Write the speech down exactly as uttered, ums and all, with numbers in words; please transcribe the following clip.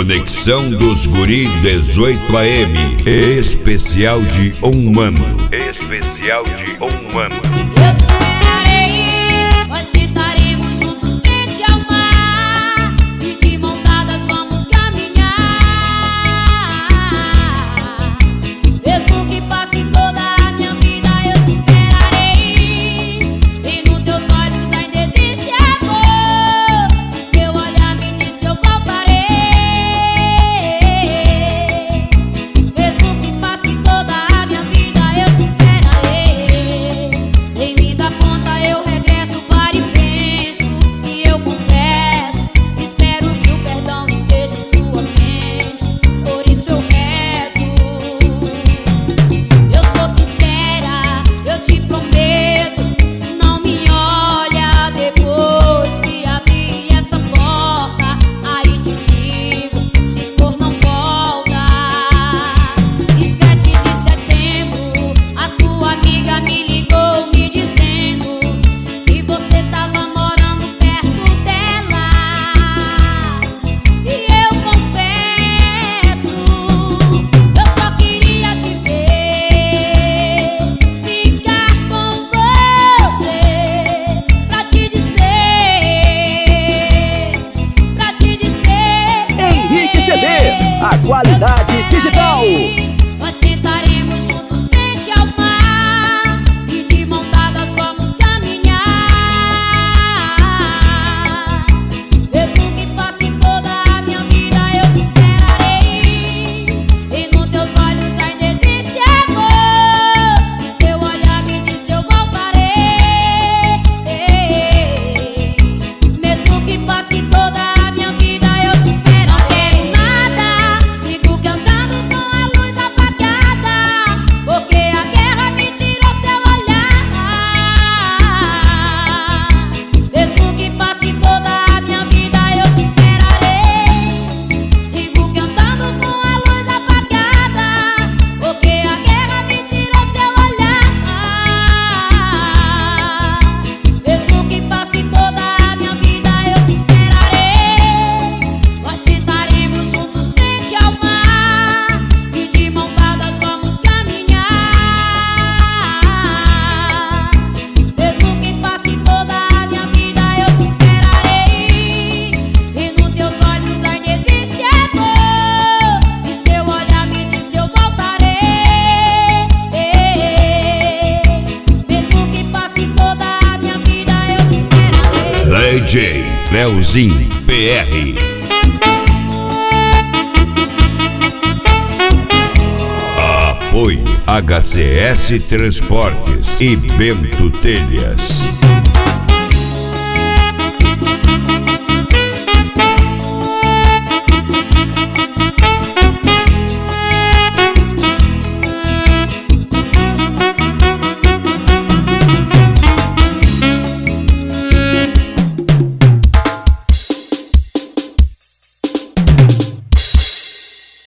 Conexão dos Guri dezoito A M. Especial de um ano. Especial de um ano. Eu te esperarei, nós sentaremos juntos frente ao mar e de mão dadas vamos caminhar. Mesmo que passe toda a minha vida, eu te esperarei. E nos teus olhos ainda existe amor, e seu olhar me disse eu voltarei. Mesmo que passe toda a minha vida, eu te esperarei. Sem me dar conta eu regresso, paro e penso, e eu confesso, espero que o perdão esteja em sua mente, por isso eu rezo. Eu sou sincera, eu te prometo, não me olha depois que abrir essa porta, aí te digo, se for não volta. E sete de setembro, a tua amiga me ligou me dizendo que você tava morando perto dela. E eu confesso, eu só queria te ver, ficar com você, pra te dizer, pra te dizer. Henrique C Ds, a qualidade digital. Nós sentaremos juntos frente ao mar e de mão dadas vamos caminhar. Mesmo que passe toda a minha vida, eu te esperarei. E nos teus olhos ainda existe amor, e seu olhar me disse eu voltarei. Mesmo que passe toda a minha vida, eu te esperarei. Não quero nada, sigo cantando com a luz apagada, porque a guerra me tirou seu olhar. Mesmo que passe toda a minha vida, eu te esperarei. Sigo cantando com a luz apagada, porque a guerra me tirou seu olhar. Mesmo que passe toda a minha vida, eu te esperarei. Nós sentaremos juntos frente ao mar e de mão dadas vamos caminhar. Mesmo que passe toda a minha vida, eu te esperarei. E nos teus olhos ainda existe amor, e seu olhar me disse eu voltarei. Mesmo que passe toda a minha vida, eu te esperarei. D J Leozinho P R. Apoio H C S Transportes e Bento Telhas.